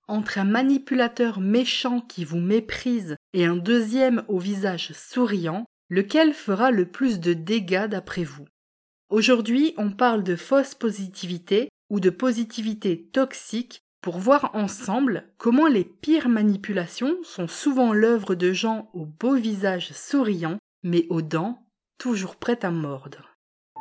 entre un manipulateur méchant qui vous méprise et un deuxième au visage souriant, lequel fera le plus de dégâts d'après vous? Aujourd'hui, on parle de fausse positivité ou de positivité toxique pour voir ensemble comment les pires manipulations sont souvent l'œuvre de gens au beau visage souriant, mais aux dents toujours prêtes à mordre.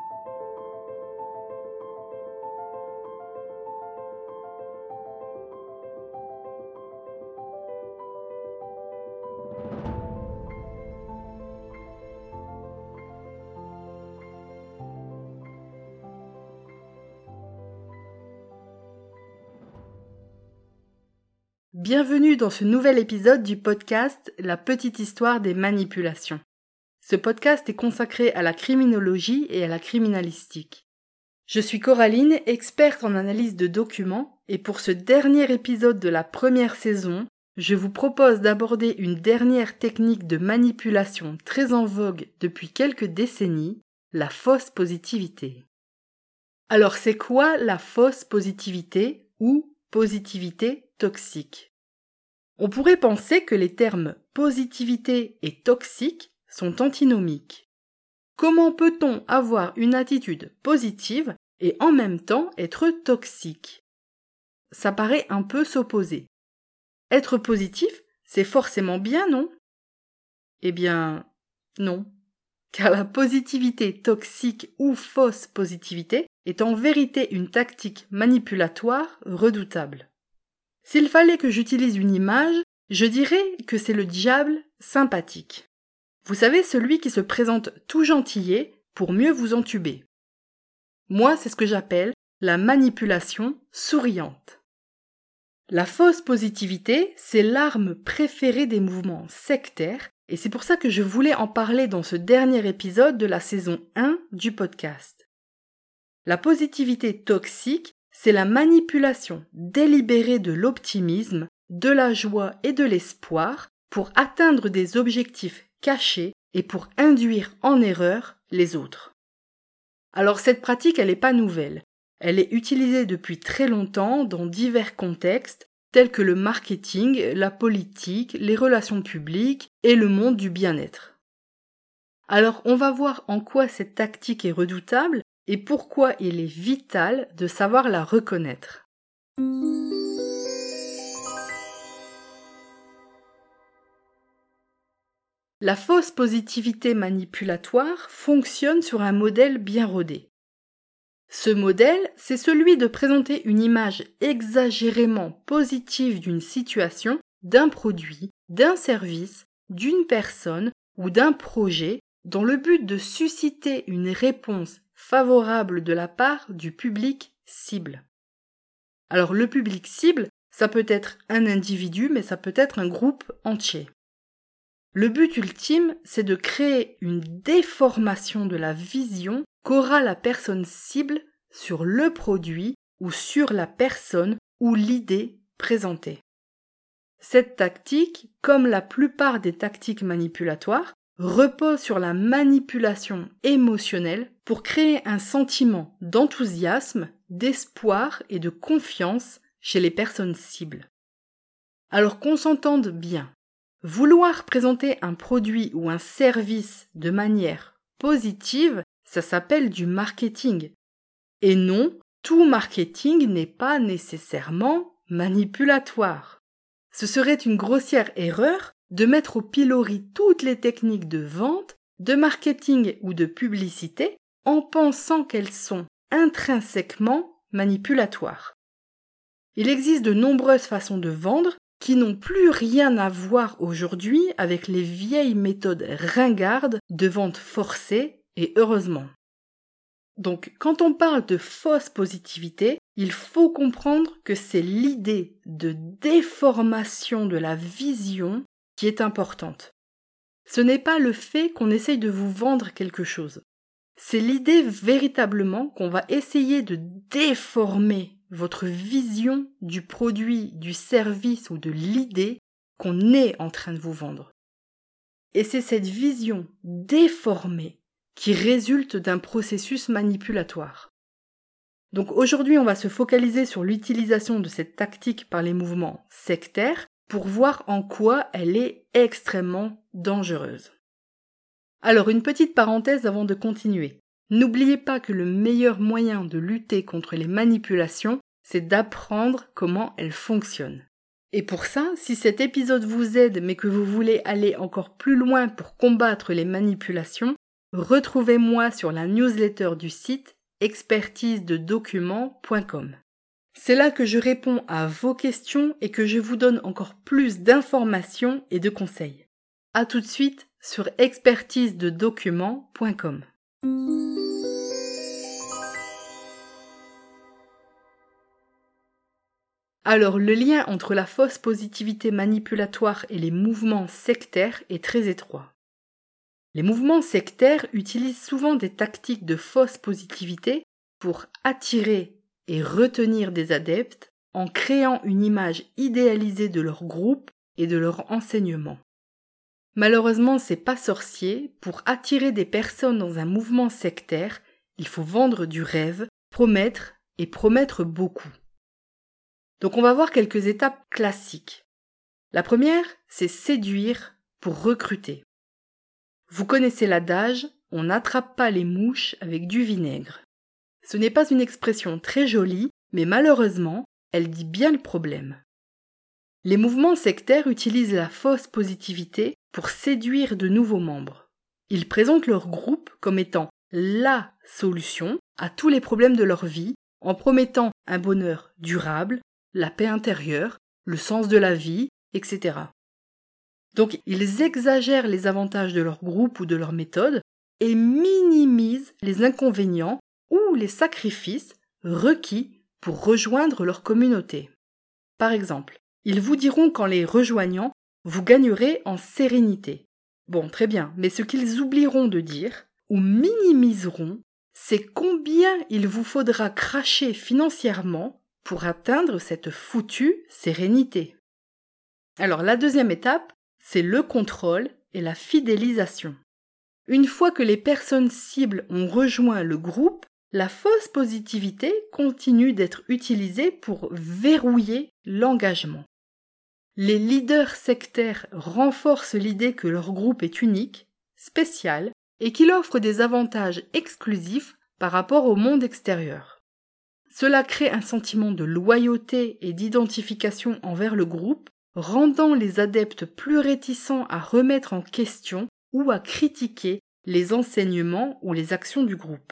Bienvenue dans ce nouvel épisode du podcast La petite histoire des manipulations. Ce podcast est consacré à la criminologie et à la criminalistique. Je suis Coraline, experte en analyse de documents, et pour ce dernier épisode de la première saison, je vous propose d'aborder une dernière technique de manipulation très en vogue depuis quelques décennies, la fausse positivité. Alors c'est quoi la fausse positivité ou positivité toxique? On pourrait penser que les termes positivité et toxique sont antinomiques. Comment peut-on avoir une attitude positive et en même temps être toxique? Ça paraît un peu s'opposer. Être positif, c'est forcément bien, non? Eh bien, non. Car la positivité toxique ou fausse positivité est en vérité une tactique manipulatoire redoutable. S'il fallait que j'utilise une image, je dirais que c'est le diable sympathique. Vous savez, celui qui se présente tout gentillet pour mieux vous entuber. Moi, c'est ce que j'appelle la manipulation souriante. La fausse positivité, c'est l'arme préférée des mouvements sectaires, et c'est pour ça que je voulais en parler dans ce dernier épisode de la saison 1 du podcast. La positivité toxique, c'est la manipulation délibérée de l'optimisme, de la joie et de l'espoir pour atteindre des objectifs cachés et pour induire en erreur les autres. Alors cette pratique, elle n'est pas nouvelle. Elle est utilisée depuis très longtemps dans divers contextes tels que le marketing, la politique, les relations publiques et le monde du bien-être. Alors on va voir en quoi cette tactique est redoutable et pourquoi il est vital de savoir la reconnaître. La fausse positivité manipulatoire fonctionne sur un modèle bien rodé. Ce modèle, c'est celui de présenter une image exagérément positive d'une situation, d'un produit, d'un service, d'une personne ou d'un projet dans le but de susciter une réponse favorable de la part du public cible. Alors le public cible, ça peut être un individu, mais ça peut être un groupe entier. Le but ultime, c'est de créer une déformation de la vision qu'aura la personne cible sur le produit ou sur la personne ou l'idée présentée. Cette tactique, comme la plupart des tactiques manipulatoires, repose sur la manipulation émotionnelle pour créer un sentiment d'enthousiasme, d'espoir et de confiance chez les personnes cibles. Alors qu'on s'entende bien. Vouloir présenter un produit ou un service de manière positive, ça s'appelle du marketing. Et non, tout marketing n'est pas nécessairement manipulatoire. Ce serait une grossière erreur de mettre au pilori toutes les techniques de vente, de marketing ou de publicité en pensant qu'elles sont intrinsèquement manipulatoires. Il existe de nombreuses façons de vendre qui n'ont plus rien à voir aujourd'hui avec les vieilles méthodes ringardes de vente forcée, et heureusement. Donc, quand on parle de fausse positivité, il faut comprendre que c'est l'idée de déformation de la vision qui est importante. Ce n'est pas le fait qu'on essaye de vous vendre quelque chose. C'est l'idée véritablement qu'on va essayer de déformer votre vision du produit, du service ou de l'idée qu'on est en train de vous vendre. Et c'est cette vision déformée qui résulte d'un processus manipulatoire. Donc aujourd'hui, on va se focaliser sur l'utilisation de cette tactique par les mouvements sectaires pour voir en quoi elle est extrêmement dangereuse. Alors, une petite parenthèse avant de continuer. N'oubliez pas que le meilleur moyen de lutter contre les manipulations, c'est d'apprendre comment elles fonctionnent. Et pour ça, si cet épisode vous aide mais que vous voulez aller encore plus loin pour combattre les manipulations, retrouvez-moi sur la newsletter du site expertisededocuments.com. C'est là que je réponds à vos questions et que je vous donne encore plus d'informations et de conseils. À tout de suite sur expertisededocuments.com. Alors, le lien entre la fausse positivité manipulatoire et les mouvements sectaires est très étroit. Les mouvements sectaires utilisent souvent des tactiques de fausse positivité pour attirer et retenir des adeptes en créant une image idéalisée de leur groupe et de leur enseignement. Malheureusement, c'est pas sorcier. Pour attirer des personnes dans un mouvement sectaire, il faut vendre du rêve, promettre et promettre beaucoup. Donc on va voir quelques étapes classiques. La première, c'est séduire pour recruter. Vous connaissez l'adage « on n'attrape pas les mouches avec du vinaigre ». Ce n'est pas une expression très jolie, mais malheureusement, elle dit bien le problème. Les mouvements sectaires utilisent la fausse positivité pour séduire de nouveaux membres. Ils présentent leur groupe comme étant LA solution à tous les problèmes de leur vie en promettant un bonheur durable, la paix intérieure, le sens de la vie, etc. Donc ils exagèrent les avantages de leur groupe ou de leur méthode et minimisent les inconvénients ou les sacrifices requis pour rejoindre leur communauté. Par exemple, ils vous diront qu'en les rejoignant, vous gagnerez en sérénité. Bon, très bien, mais ce qu'ils oublieront de dire, ou minimiseront, c'est combien il vous faudra cracher financièrement pour atteindre cette foutue sérénité. Alors la deuxième étape, c'est le contrôle et la fidélisation. Une fois que les personnes cibles ont rejoint le groupe, la fausse positivité continue d'être utilisée pour verrouiller l'engagement. Les leaders sectaires renforcent l'idée que leur groupe est unique, spécial, et qu'il offre des avantages exclusifs par rapport au monde extérieur. Cela crée un sentiment de loyauté et d'identification envers le groupe, rendant les adeptes plus réticents à remettre en question ou à critiquer les enseignements ou les actions du groupe.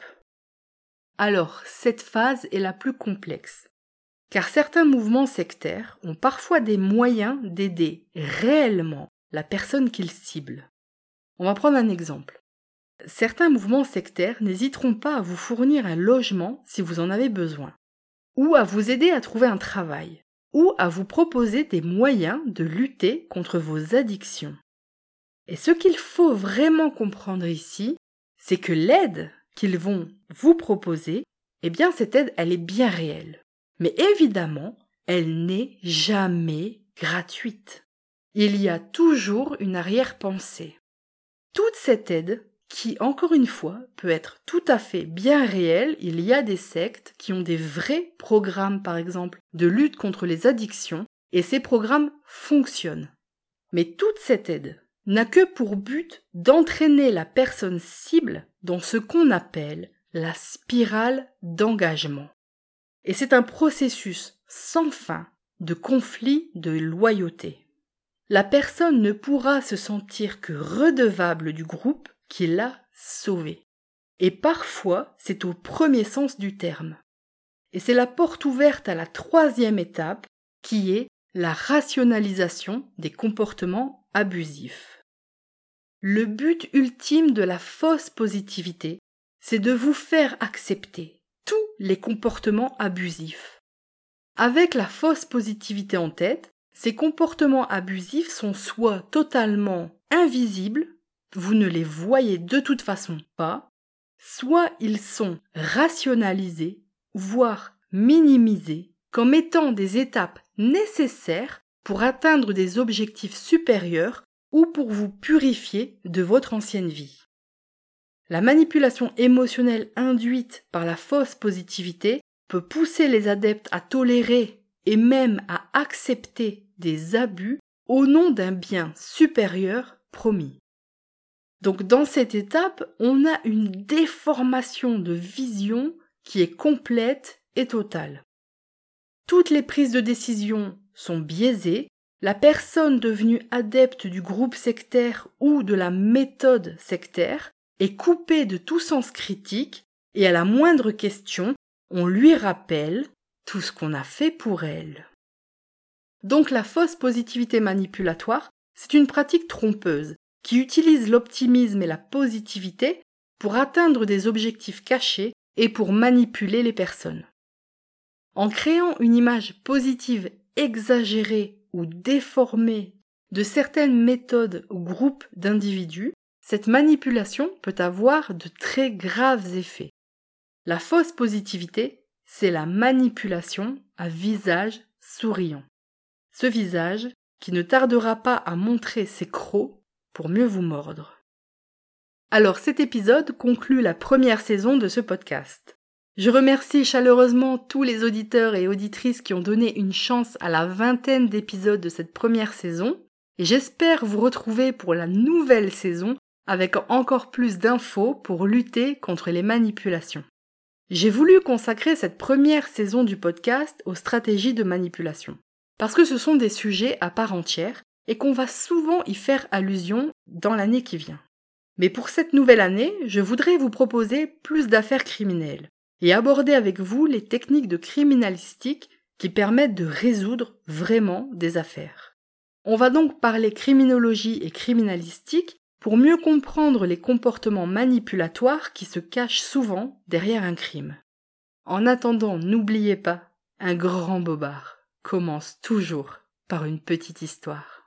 Alors, cette phase est la plus complexe, car certains mouvements sectaires ont parfois des moyens d'aider réellement la personne qu'ils ciblent. On va prendre un exemple. Certains mouvements sectaires n'hésiteront pas à vous fournir un logement si vous en avez besoin, ou à vous aider à trouver un travail, ou à vous proposer des moyens de lutter contre vos addictions. Et ce qu'il faut vraiment comprendre ici, c'est que l'aide qu'ils vont vous proposer, eh bien cette aide, elle est bien réelle. Mais évidemment, elle n'est jamais gratuite. Il y a toujours une arrière-pensée. Toute cette aide, qui, encore une fois, peut être tout à fait bien réelle, il y a des sectes qui ont des vrais programmes, par exemple, de lutte contre les addictions, et ces programmes fonctionnent. Mais toute cette aide n'a que pour but d'entraîner la personne cible dans ce qu'on appelle la spirale d'engagement. Et c'est un processus sans fin de conflit de loyauté. La personne ne pourra se sentir que redevable du groupe qui l'a sauvée. Et parfois, c'est au premier sens du terme. Et c'est la porte ouverte à la troisième étape, qui est la rationalisation des comportements abusifs. Le but ultime de la fausse positivité, c'est de vous faire accepter tous les comportements abusifs. Avec la fausse positivité en tête, ces comportements abusifs sont soit totalement invisibles, vous ne les voyez de toute façon pas, soit ils sont rationalisés, voire minimisés, comme étant des étapes nécessaires pour atteindre des objectifs supérieurs ou pour vous purifier de votre ancienne vie. La manipulation émotionnelle induite par la fausse positivité peut pousser les adeptes à tolérer et même à accepter des abus au nom d'un bien supérieur promis. Donc dans cette étape, on a une déformation de vision qui est complète et totale. Toutes les prises de décision sont biaisées, la personne devenue adepte du groupe sectaire ou de la méthode sectaire est coupée de tout sens critique et à la moindre question, on lui rappelle tout ce qu'on a fait pour elle. Donc la fausse positivité manipulatoire, c'est une pratique trompeuse qui utilise l'optimisme et la positivité pour atteindre des objectifs cachés et pour manipuler les personnes. En créant une image positive exagérée ou déformée de certaines méthodes ou groupes d'individus, cette manipulation peut avoir de très graves effets. La fausse positivité, c'est la manipulation à visage souriant. Ce visage qui ne tardera pas à montrer ses crocs pour mieux vous mordre. Alors cet épisode conclut la première saison de ce podcast. Je remercie chaleureusement tous les auditeurs et auditrices qui ont donné une chance à la 20aine d'épisodes de cette première saison et j'espère vous retrouver pour la nouvelle saison avec encore plus d'infos pour lutter contre les manipulations. J'ai voulu consacrer cette première saison du podcast aux stratégies de manipulation parce que ce sont des sujets à part entière et qu'on va souvent y faire allusion dans l'année qui vient. Mais pour cette nouvelle année, je voudrais vous proposer plus d'affaires criminelles et aborder avec vous les techniques de criminalistique qui permettent de résoudre vraiment des affaires. On va donc parler criminologie et criminalistique pour mieux comprendre les comportements manipulatoires qui se cachent souvent derrière un crime. En attendant, n'oubliez pas, un grand bobard commence toujours par une petite histoire.